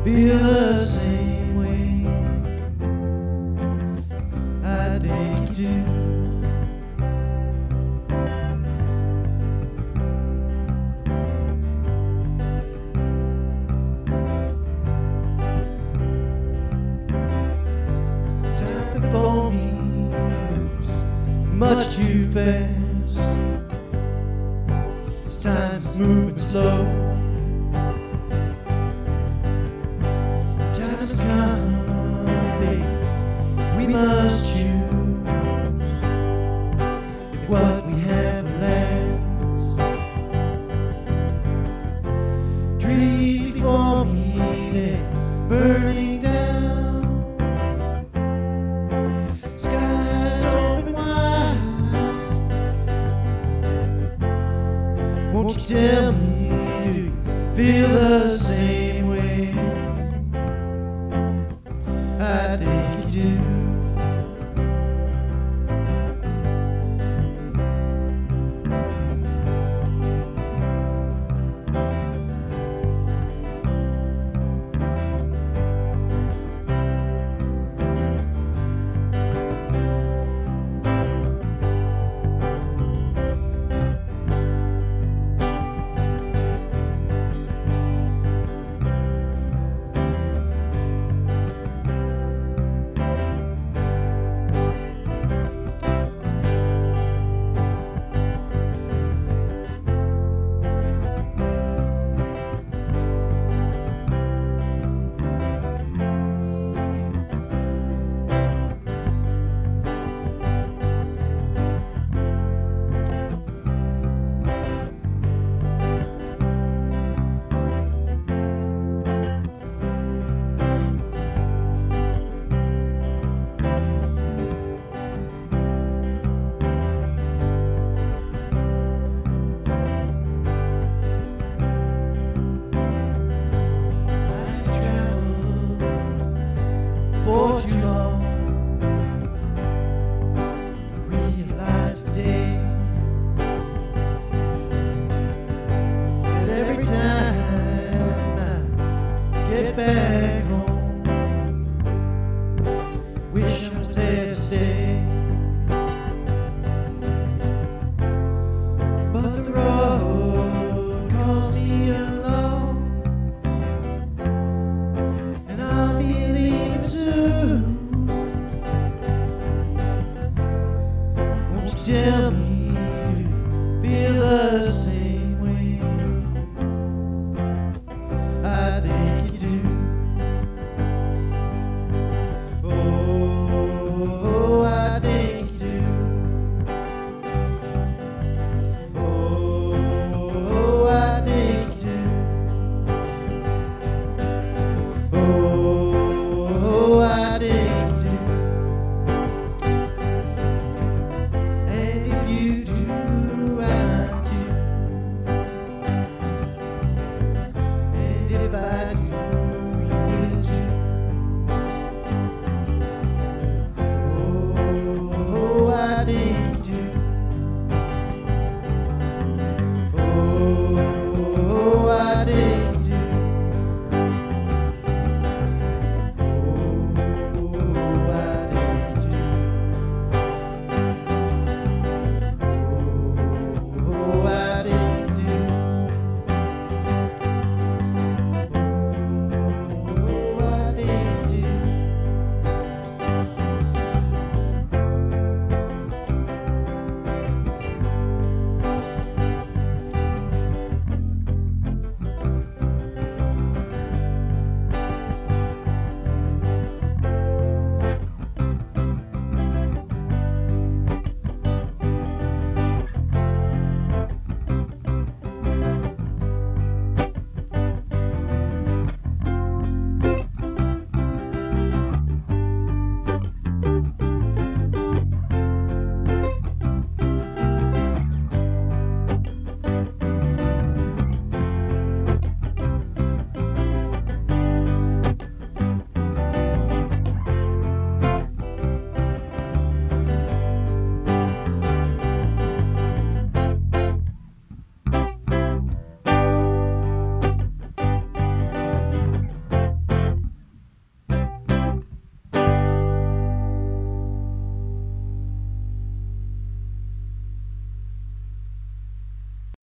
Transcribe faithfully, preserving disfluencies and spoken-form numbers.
feel the same way. I think you do. Time before me moves much too fast. This time's moving slow. Time's coming, we must choose if what we have lasts. Trees before me, they're burning down. Skies open wide. Won't you tell me, do you feel the same way? I think you do. For too long, I realize today that every time I get back home,